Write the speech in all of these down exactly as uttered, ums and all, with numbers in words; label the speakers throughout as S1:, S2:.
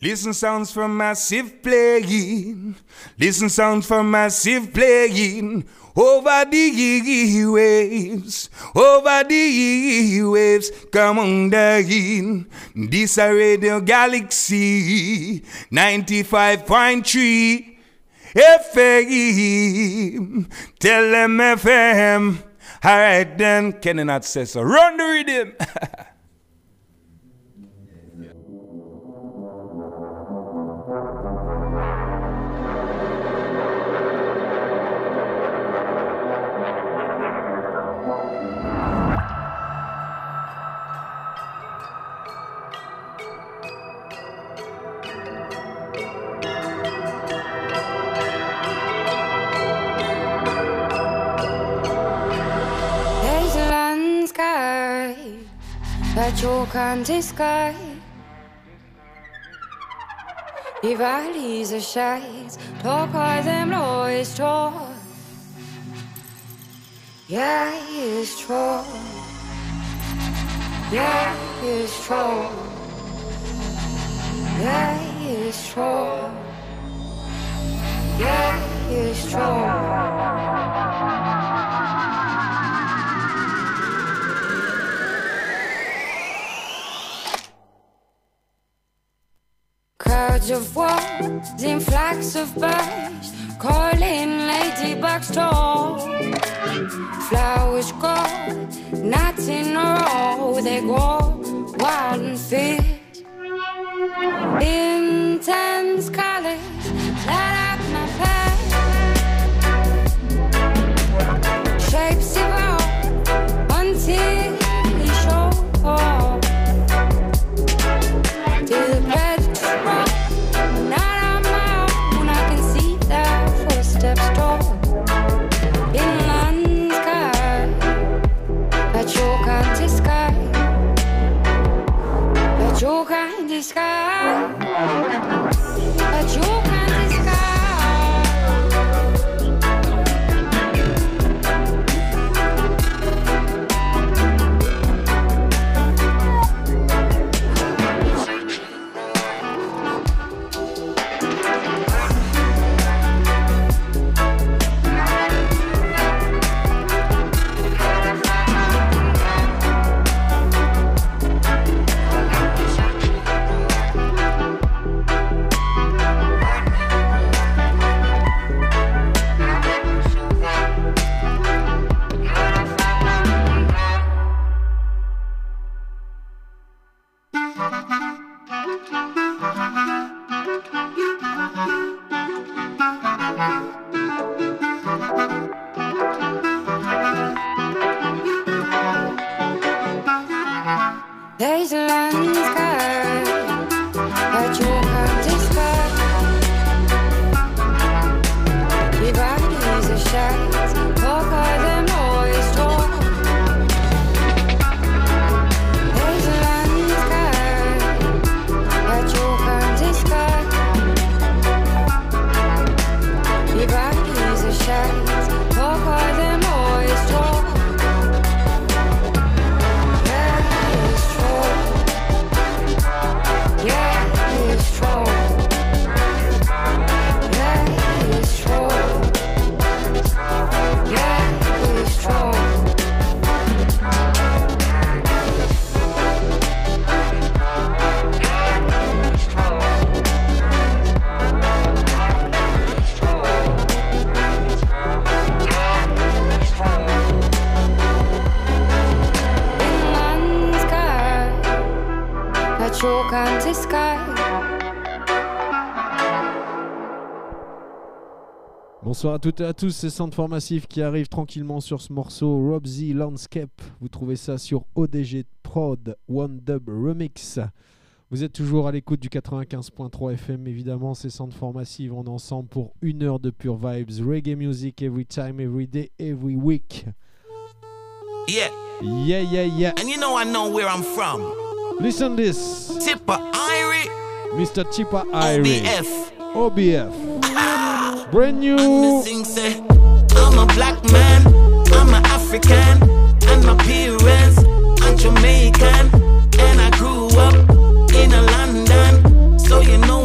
S1: Listen sounds from massive playing. Listen sounds from massive playing. Over the waves, over the waves, come on down. This a Radio Galaxy ninety-five point three F M. Tell them F M. Alright then, Kenny not say so. Run the rhythm.
S2: That you can't describe. The valleys are shades, talk of them always talk. Yeah, it's true. Yeah, it's true. Yeah, it's true. Yeah, it's true. Crowds of wolves in flocks of birds, calling ladybugs tall. Flowers grow, nuts in a row, they grow wild and fierce. Intense colors light up my path. Shapes evolve until they show all. Till the bed not on my own, I can see their footsteps tall. Inland sky that you can't describe, that you can't describe, that you can't there's a land sky that you can't describe. The bodies are shades, talk of them always talk. There's a land sky that you can't describe. The bodies are shades, talk of them always talk.
S3: Bonsoir à toutes et à tous, c'est Soundform Massive qui arrive tranquillement sur ce morceau Rob Z Landscape. Vous trouvez ça sur O D G Prod One Dub Remix. Vous êtes toujours à l'écoute du quatre-vingt-quinze point trois F M, évidemment, c'est Soundform Massive. On est ensemble pour une heure de pure vibes, reggae music every time, every day, every week.
S4: Yeah.
S3: Yeah, yeah, yeah.
S4: And you know I know where I'm from.
S3: Listen this.
S4: Tipper Irie.
S3: Mister Tipper Irie.
S4: O B F.
S3: O B F. Brand new.
S4: I'm a black man, I'm an African, and my parents are Jamaican, and I grew up in a London, so you know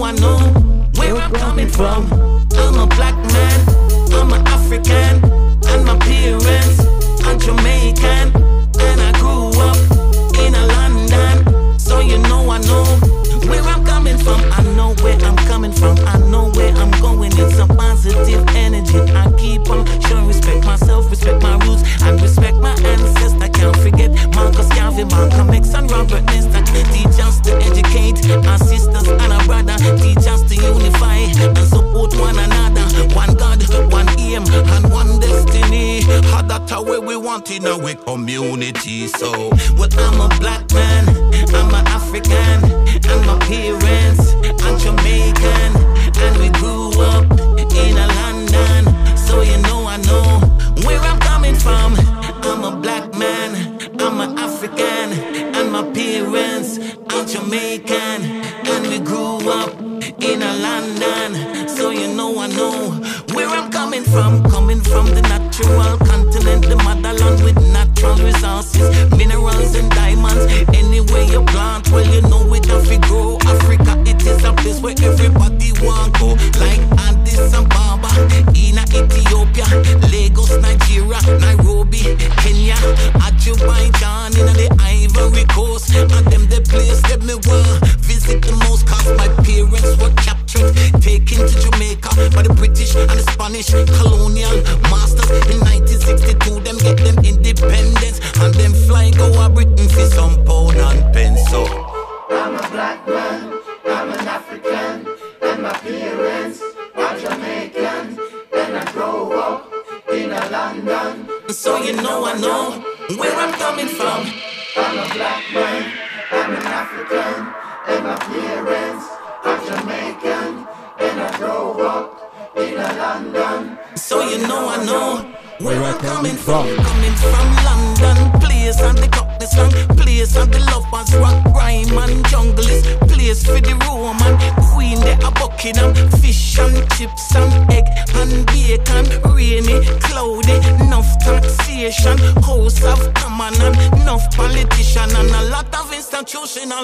S4: community. So, well, I'm a black man, I'm an African, and my parents are Jamaican, and we grew up in a London. So you know I know where I'm coming from. I'm a black man, I'm an African, and my parents are Jamaican, and we grew up in a London. So you know I know where I'm coming from. Coming from the natural continent, the motherland with natural resources, minerals and diamonds. Anywhere you plant, well you know it have to grow. Africa, it is a place where everybody want go. Like Addis Ababa, in Ethiopia, Lagos, Nigeria, Nairobi, Kenya, Azerbaijan, in the Ivory Coast. And them the place that me want visit the most, cause my parents were captured, taken to Jamaica by the British and the Spanish colonial masters. In nineteen sixty-two, them get them independence, and them fly go a Britain for some pound and pence. So
S5: I'm a black man, I'm an African, and my parents are Jamaican, and I grow up in a London.
S4: So you know I know where I'm coming from.
S5: I'm a black man, I'm an African, and my parents are Jamaican, and I grow up in a London.
S4: So you know I know where I'm coming from. Coming from London, place and the cup the slang, place and the lovers rock, rhyme and jungle is place for the Roman queen. They are Buckingham, fish and chips and egg and bacon, rainy, cloudy, enough taxation, house of common and enough politician and a lot of institutional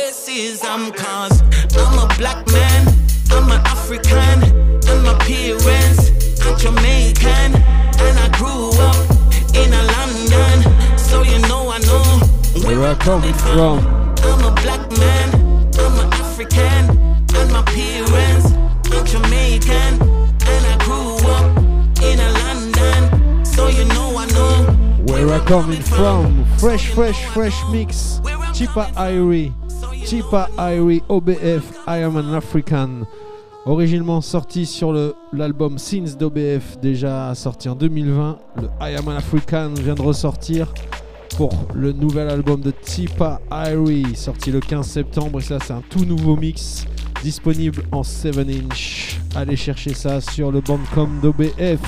S4: racism. Cause I'm a black man, I'm an African, and my parents are Jamaican, and I grew up in a London. So you know I know
S3: where I'm coming from.
S4: I'm a black man, I'm an African, and my parents are Jamaican, and I grew up in a London. So you know I know
S3: where I'm coming from. Fresh, fresh, fresh mix. Chipa Irie, Chipa Irie, O B F, I Am an African. Originellement sorti sur le, l'album Sins d'O B F, déjà sorti en deux mille vingt. Le I Am an African vient de ressortir pour le nouvel album de Chipa Irie, sorti le quinze septembre. Et ça, c'est un tout nouveau mix disponible en sept inch. Allez chercher ça sur le Bandcamp d'O B F.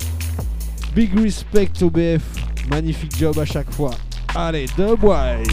S3: Big respect O B F, magnifique job à chaque fois. Allez, Dubwise.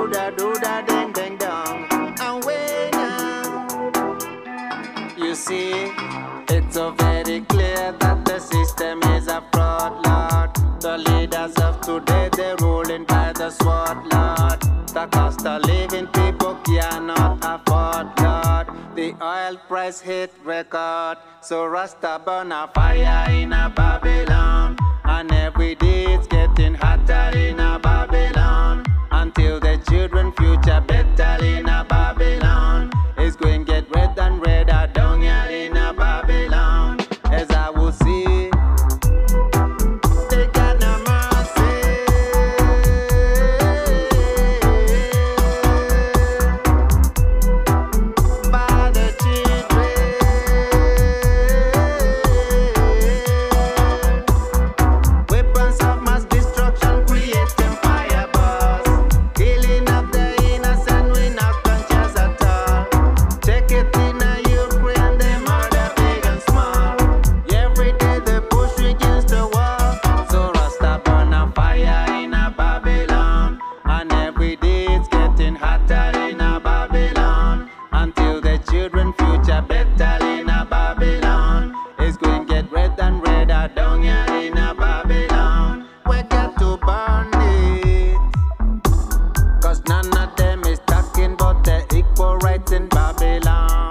S6: do da do da ding ding dong. And when now, you see, it's so very clear that the system is a fraud, Lord. The leaders of today, they're ruling by the sword, Lord. The cost of living people cannot afford, Lord. The oil price hit record, so Rasta burn a fire in a Babylon. And every day it's getting hotter in a Babylon. Until the children future better in a Babylon. It's going to get red and redder down here in a Babylon. As I will see, they got no mercy. By the children, weapons of mass destruction creating fire buzz, killing of the innocent, we not conscious at all. Check it in a Ukraine, they murder big and small. Every day they push against the wall, so Rasta burn a fire in a Babylon. And every day it's getting hotter in a Babylon. Until the children future better in a Babylon. It's going to get red and redder down here in a Babylon. We got to burn it, cause none of them is talking about the equal rights in Babylon.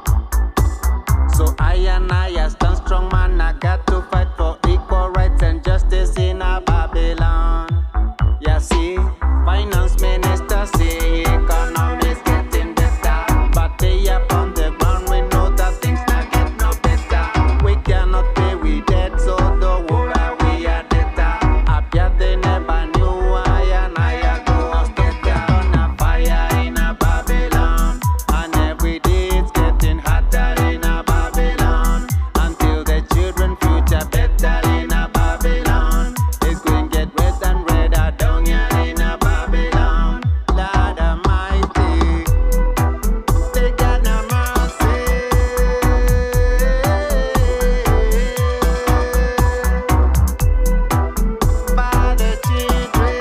S6: So I and I a stand strong man, I got to fight for equal rights and justice in a Babylon. Yeah, see, finance minister say economy's getting better, but they up on the ground, we know that things not get no better. We cannot pay, we dead, so the war we are debtor. Up here they never knew I and I a go scatter. On a fire in a Babylon, and every day it's getting hotter in a Babylon. Until the children future better in a Babylon. It's going to get red and redder down here in a Babylon. Lord Almighty, they got no mercy. By the children,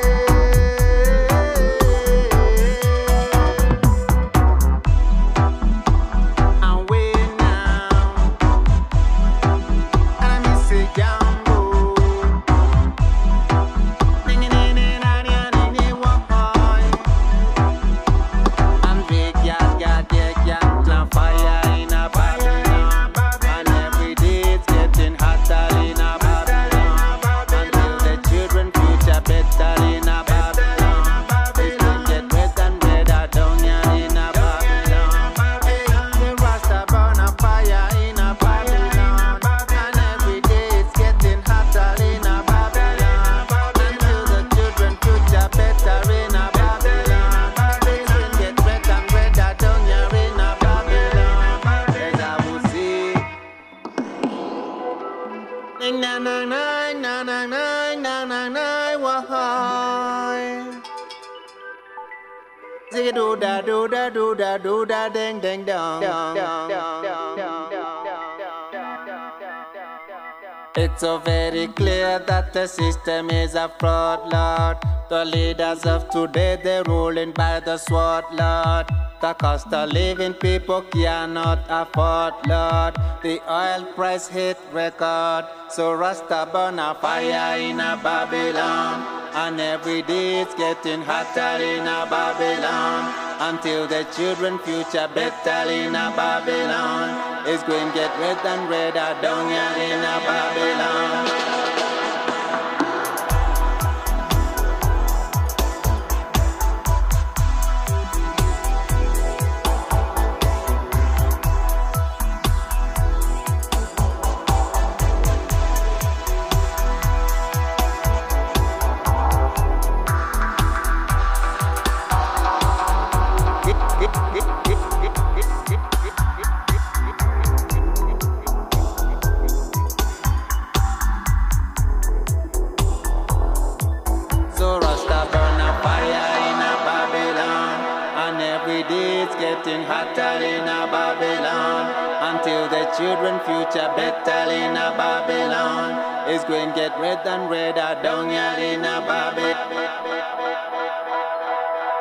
S6: and we now, and I miss it Jambo. Ding ding ding ding ding ding woy. And big yard yard yard yard clan fire in a Babylon. And every day it's getting hotter in a Babylon. Until the children future better in a Babylon. It's going to get red and redder down here in a Babylon. The Rasta burn a fire in a Babylon. And every day it's getting hotter in a Babylon. Until the children future better in a Babylon. It's going to get red and redder down here in a Babylon. As I will see. Ding dang dang dang dang dang dang dang dang dang woy. Zigga do da do da do da do da ding ding dong. It's so very clear that the system is a fraud, Lord. The leaders of today, they're ruling by the sword, Lord. The cost of living people cannot afford, Lord. The oil price hit record, so Rasta burn a fire in a Babylon. And every day it's getting hotter in a Babylon. Until the children future better in a Babylon. It's going to get red and redder down here in a Babylon. getting hotter in a Babylon. Until the children future better in a Babylon. It's going to get red and redder down here in a Babylon.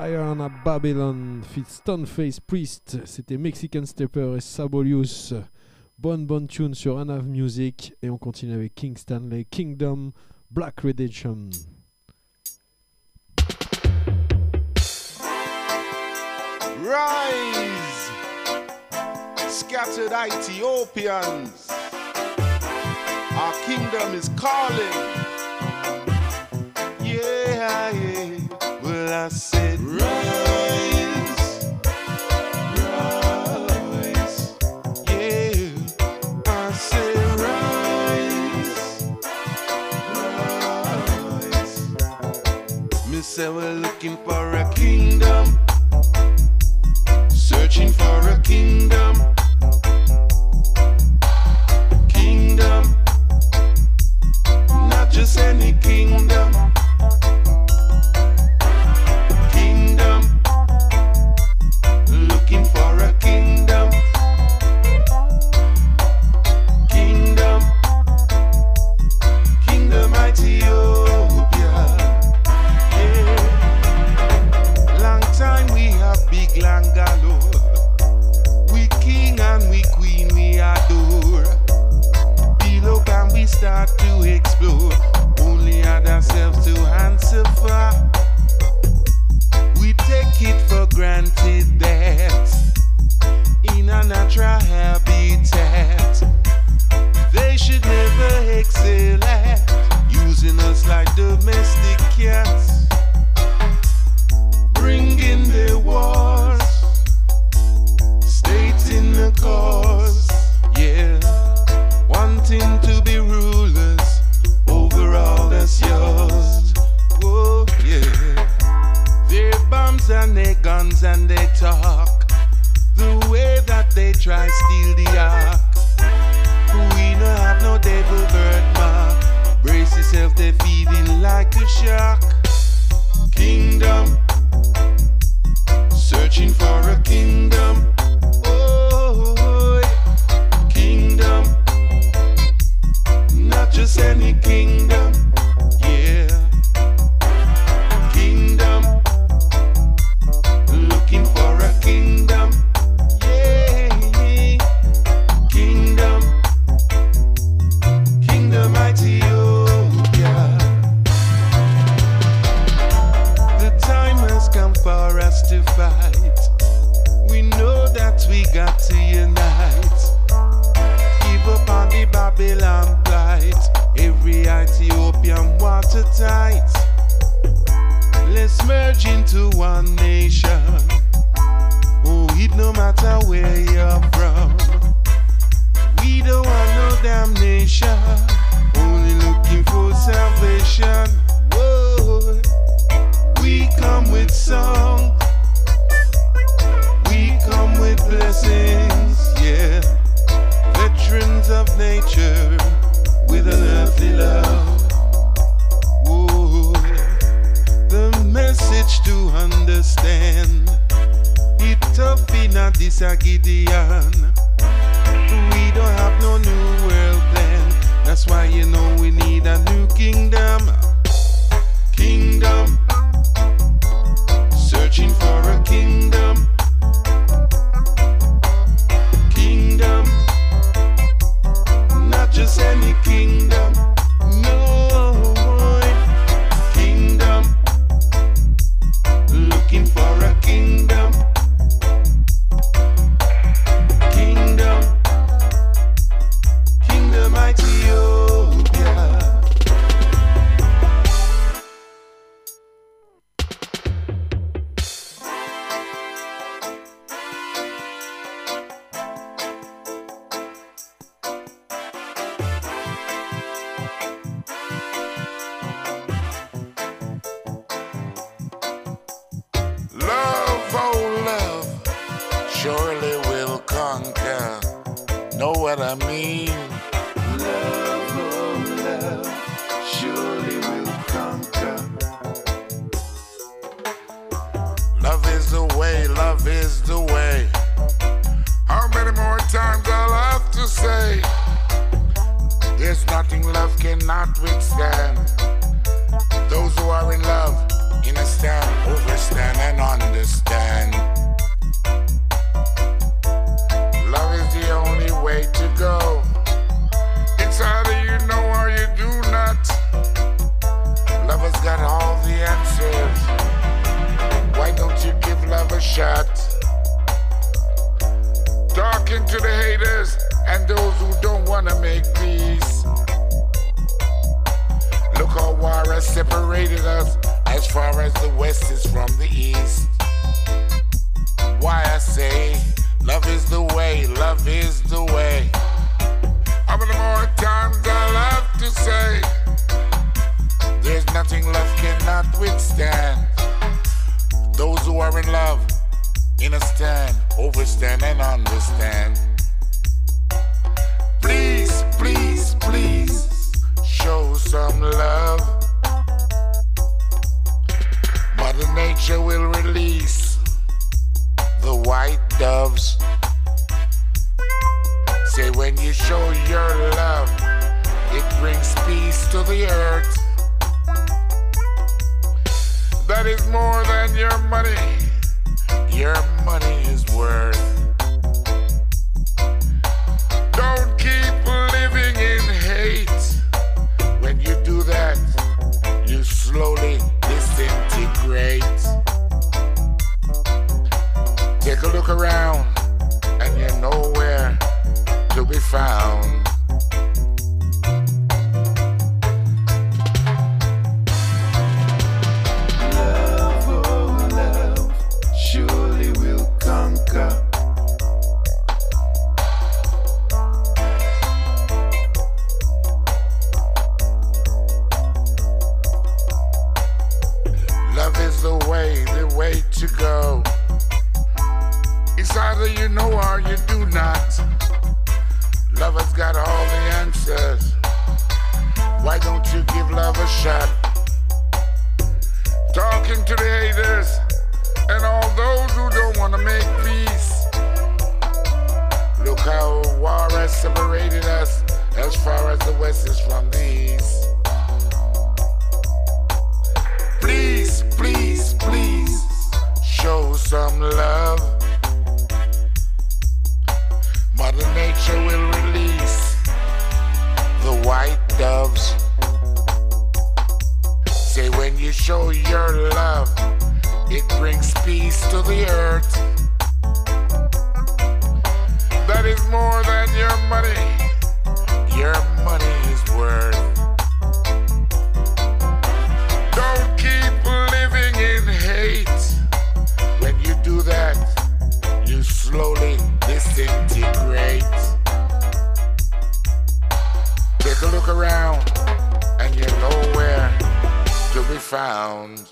S3: Fire on a Babylon, fit Stoneface Priest, c'était Mexican Stepper et Sabolius. Bonne bonne tune sur Anav Music et on continue avec King Stanley, Kingdom, Black Redemption.
S1: Rise, scattered Ethiopians, our kingdom is calling. Yeah, yeah. Well, I said, rise, rise. Yeah, I said, rise, rise. Me say we're looking for a kingdom, searching for a kingdom, kingdom, not just any kingdom. Start to explore, only had ourselves to answer for. We take it for granted that in a natural habitat they should never excel at using us like domestic cats, bringing their wars, stating the cause, yeah, wanting to be rulers over all that's yours. Oh, yeah. Their bombs and their guns and they talk the way that they try steal the ark. We no have no devil birthmark. Brace yourself, they're feeding like a shark. Kingdom, searching for a kingdom. Oh, kingdom, not just any kingdom, yeah. Kingdom, looking for a kingdom, yeah. Kingdom, kingdom Ethiopia. The time has come for us to fight. We know that we got to unite. Give up on the Babylon plight, every Ethiopian watertight. Let's merge into one nation. Oh, it no matter where you're from. We don't want no damnation, only looking for salvation. Whoa. We come with song, we come with blessings, yeah. Veterans of nature with an earthly love. Whoa. The message to understand, it tough in a this a Gideon. We don't have no new world plan. That's why you know we need a new kingdom. Kingdom, searching for a kingdom. Kingdom, not just any kingdom, no. Kingdom, looking for a kingdom. Kingdom, kingdom Ethiopia. Love, oh love, surely will conquer. Know what I mean? Love, oh love, surely will conquer. Love is the way, love is the way. How many more times I'll have to say? There's nothing love cannot withstand. Those who are in love
S7: understand, overstand, and understand. Love is the only way to go. It's either you know or you do not. Love has got all the answers. Why don't you give love a shot? Talking to the haters and those who don't wanna make peace. Look how war has separated us as far as the west is from the east. Why I say love is the way, love is the way. How many more times I'll have to say there's nothing love cannot withstand. Those who are in love, understand, overstand and understand. Please, please, please show some love. Mother Nature will release the white doves. Say when you show your love, it brings peace to the earth. That is more than your money, your money is worth. Don't keep living in hate. When you do that, you slowly disintegrate. Take a look around and you're nowhere to be found.
S5: Love, oh love, surely will conquer.
S7: Love is the way, the way to go. It's either you know or you do not. Love has got all the answers. Why don't you give love a shot? Talking to the haters and all those who don't want to make peace. Look how war has separated us as far as the west is from the east. Please, please, please show some love. Mother Nature will release the white doves. Say when you show your love, it brings peace to the earth. That is more than your money, your money is worth. Don't keep living in hate. When you do that, you slowly disintegrate. Take a look around and you're nowhere to be found.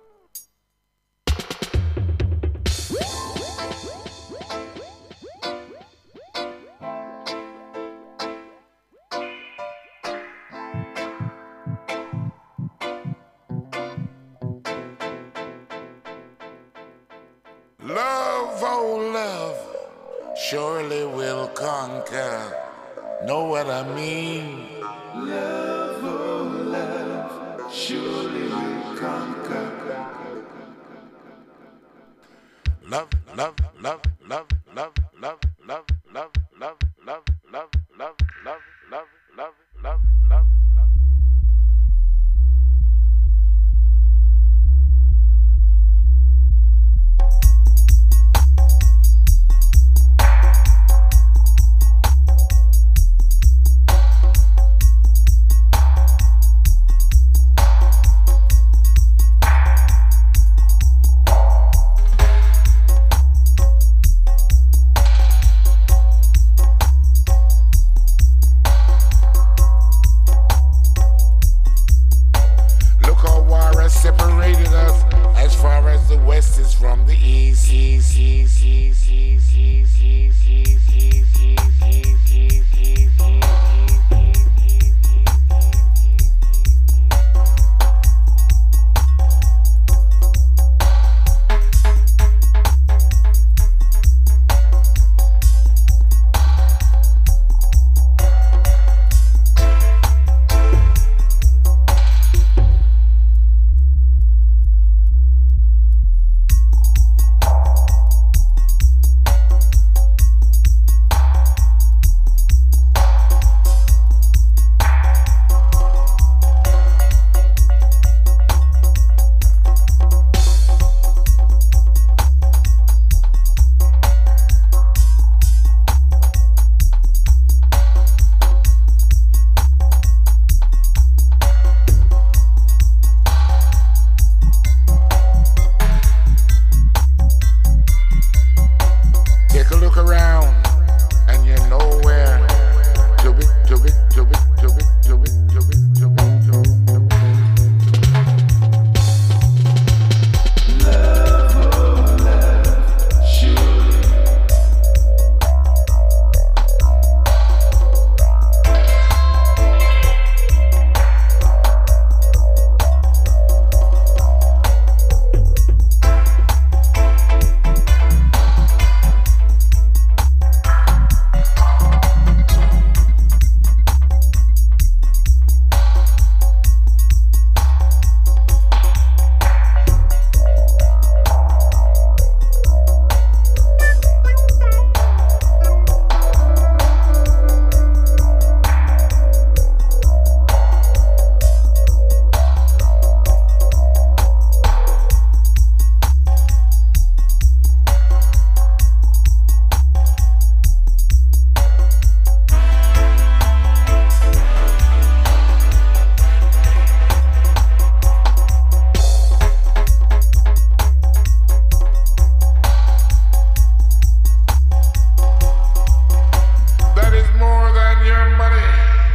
S7: Love, oh love, surely will conquer. Know what I mean?
S5: Love, oh love, surely will conquer.
S7: Love, love, love, love, love, love, love, love, love, love, love, love, love, love, love, love, love, love.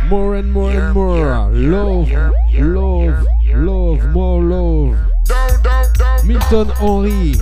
S3: More and more and more. Love, love, love, more love. Milton Henry.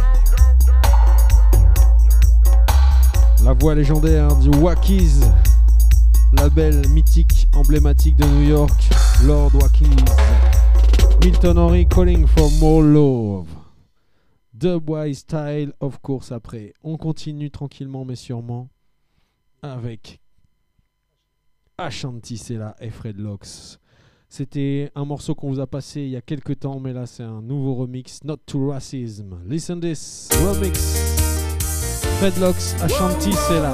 S3: La voix légendaire du Wackies. Label mythique, emblématique de New York. Lord Wackies. Milton Henry calling for more love. Dubwise style, of course, après. On continue tranquillement mais sûrement avec Ashanti Sela et Fred Lox. C'était un morceau qu'on vous a passé il y a quelques temps, mais là c'est un nouveau remix, Not to Racism. Listen this, remix. Fred Lox, Ashanti Sela.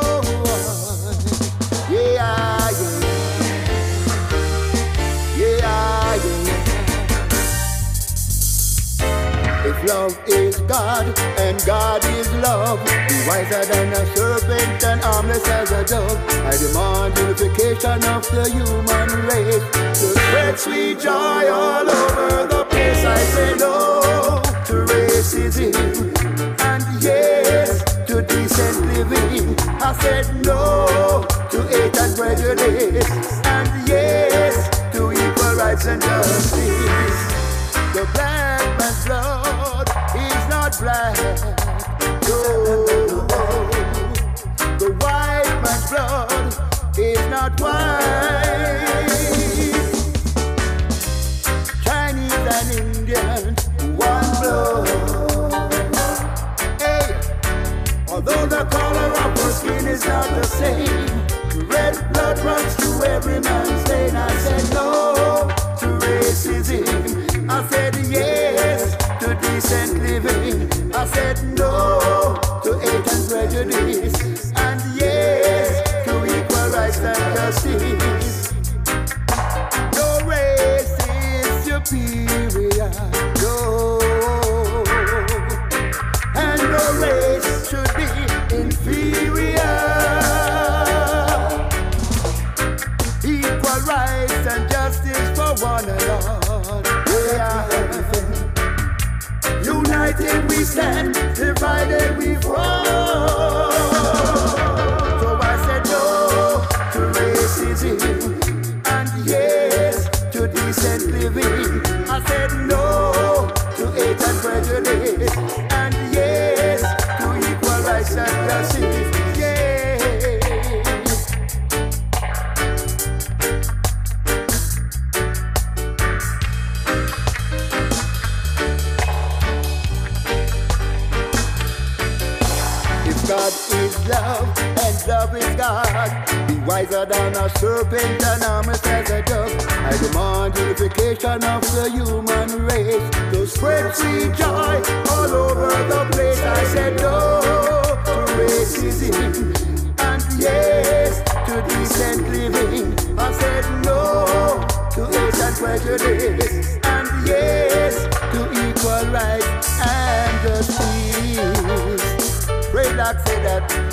S8: Yeah, yeah. Yeah, yeah. If love is God and God is love, be wiser than a serpent and harmless as a dove. I demand unification of the human race to spread sweet joy all over the place. I say no to racism and yes to decent living. I said no to hate and prejudice and yes to equal rights and justice. The black man's blood is not black. No, the white man's blood is not white. Chinese and Indian, one blood. Hey, although the color of her skin is not the same, red blood runs through every man's vein. I said no to racism. I said yes to decent living. I said no to hate and prejudice. And yes to equal rights and justice. No race is superior. No. And no race should be inferior. Equal rights and justice for one another. United we stand, divided we fall. So I said no to racism and yes to decent living. I said no to hate and prejudice and yes to equal rights and justice. Love and love is God. Be wiser than a serpent and harmless as a dove. I demand unification of the human race to spread sweet joy all over the place. I said no to racism and yes to decent living. I said no to hate and prejudice and yes to equal rights and justice. Pray like say that.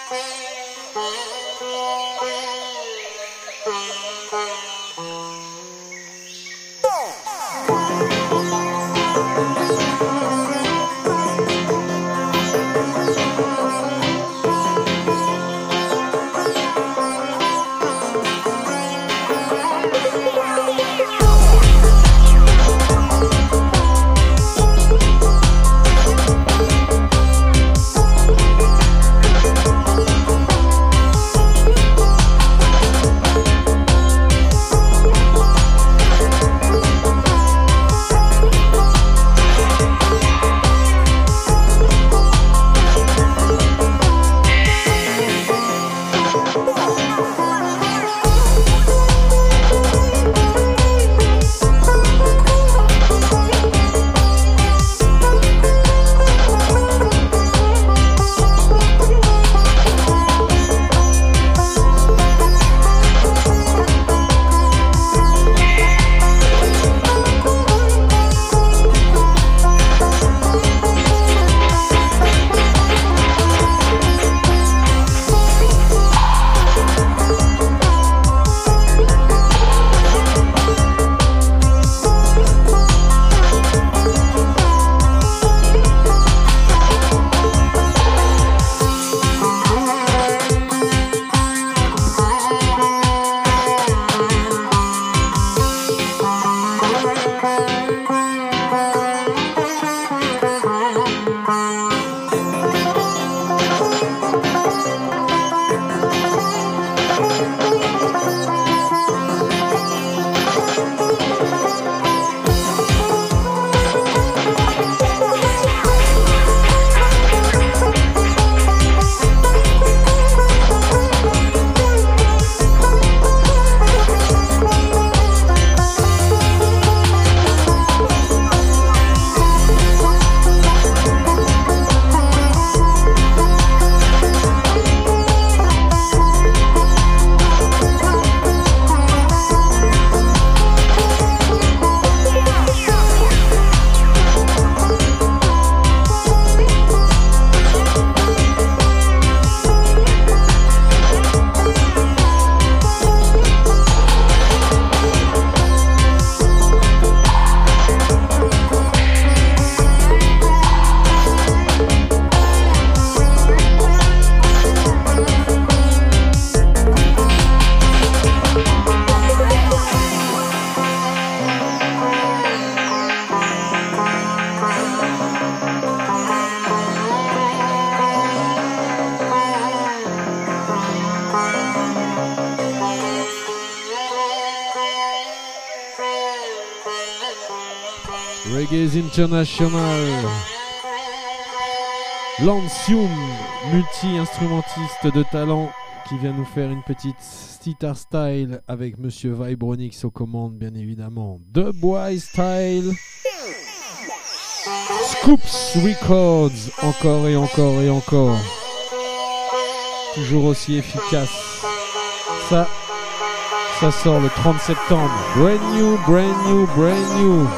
S3: Reggae International. Lance Young, multi-instrumentiste de talent, qui vient nous faire une petite sitar style avec Monsieur Vibronix aux commandes, bien évidemment. Dubwise style. Scoops Records, encore et encore et encore. Toujours aussi efficace. Ça, ça sort le trente septembre. Brand new, brand new, brand new.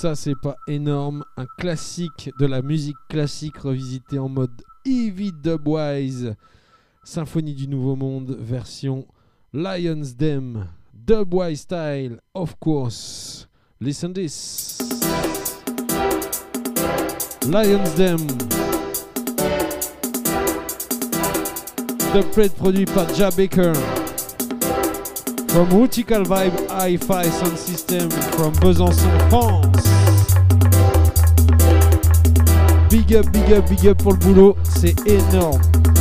S3: Ça, c'est pas énorme. Un classique de la musique classique revisité en mode Heavy Dubwise. Symphonie du Nouveau Monde, version Lion's Den. Dubwise style, of course. Listen this. Lion's Den. Dubplate produit par Ja Baker. From Rutical Vibe Hi-Fi Sound System from Besançon, France. Big up, big up, big up pour le boulot, c'est énorme.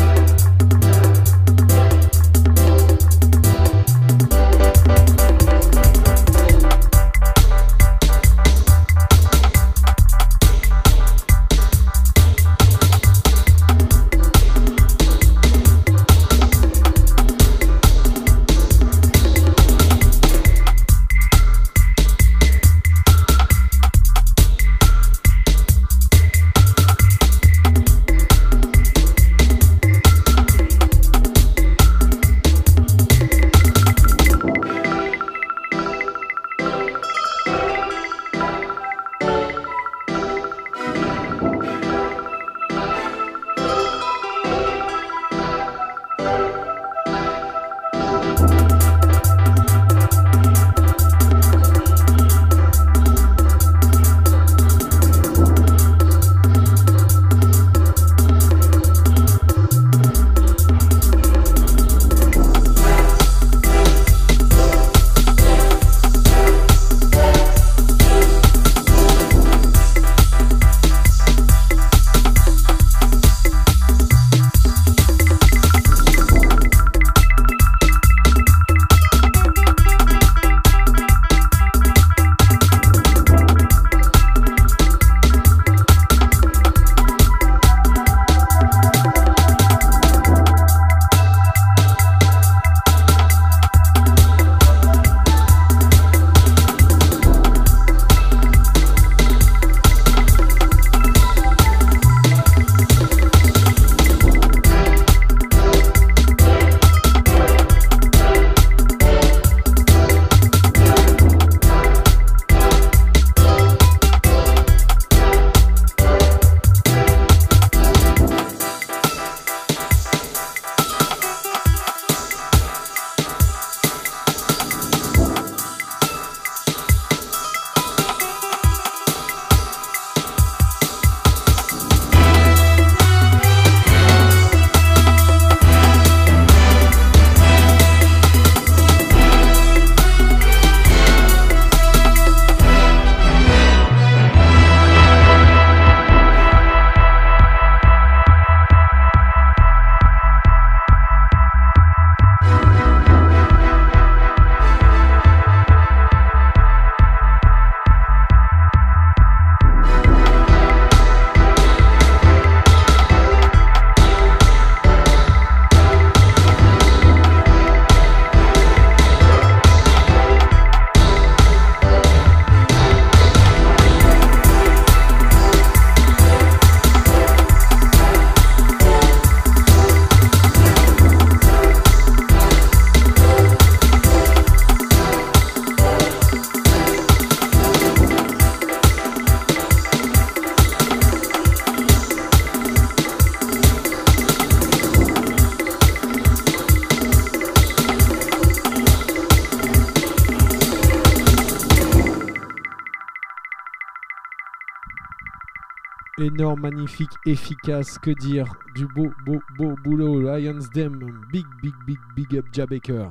S3: Énorme, magnifique, efficace, que dire, du beau, beau, beau boulot, Lion's Den, big, big, big, big up Ja Baker.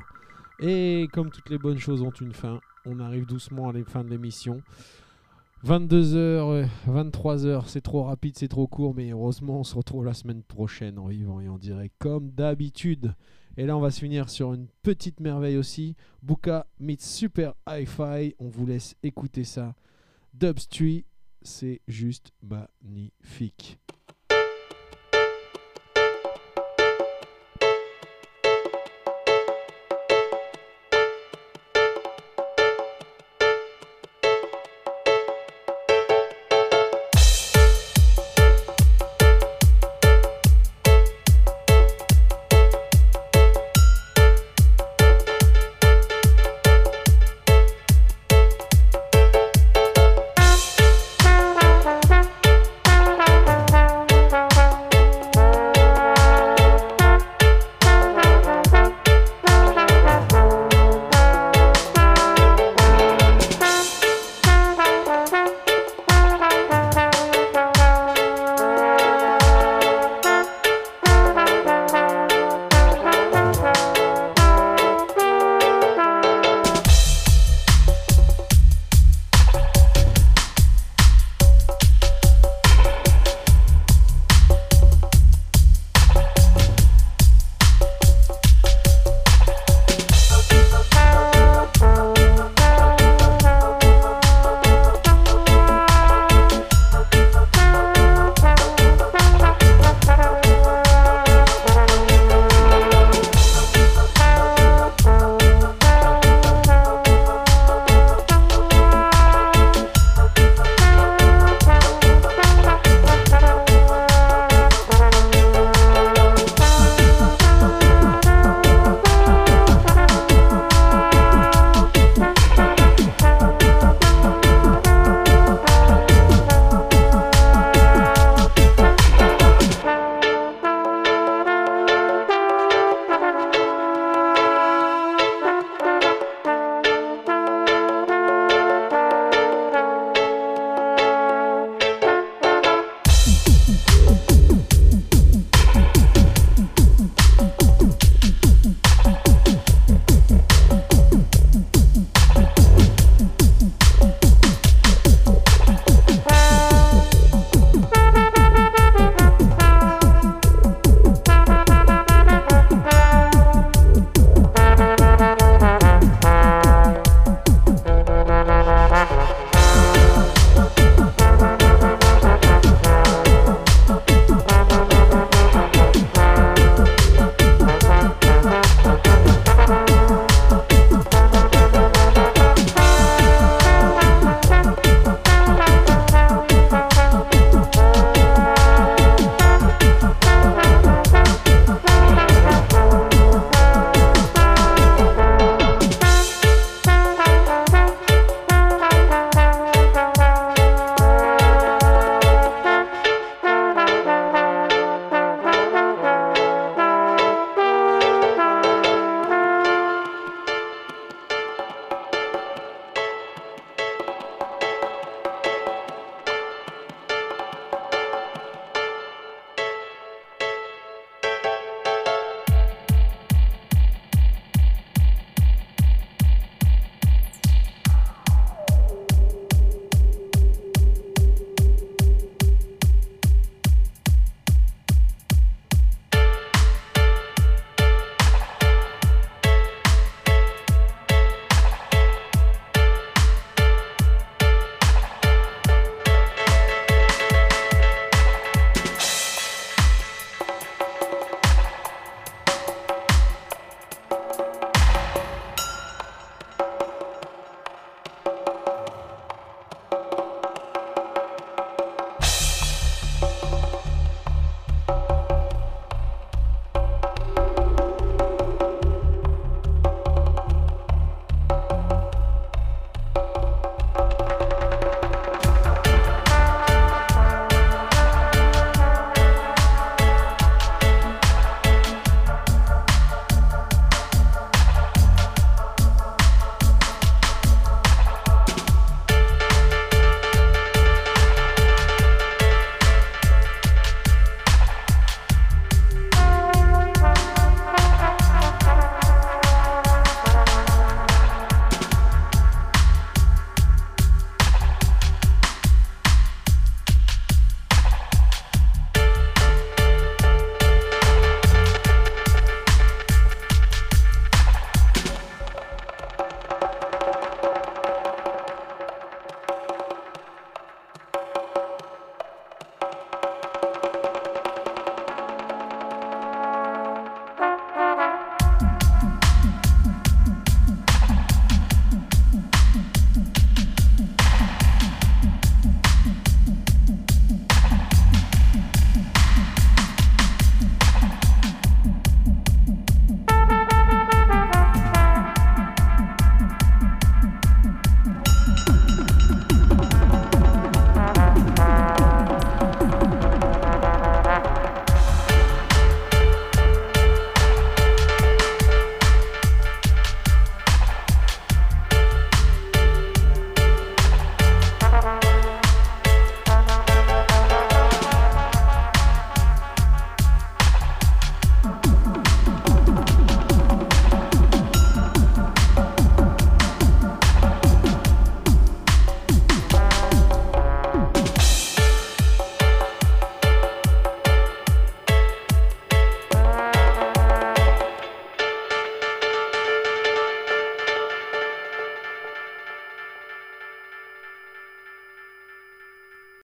S3: Et comme toutes les bonnes choses ont une fin, on arrive doucement à la fin de l'émission. vingt-deux heures, vingt-trois heures, c'est trop rapide, c'est trop court, mais heureusement on se retrouve la semaine prochaine en vivant et en direct, comme d'habitude. Et là on va se finir sur une petite merveille aussi, Booka meets Super Hi-Fi, on vous laisse écouter ça. Dubstreet, c'est juste magnifique.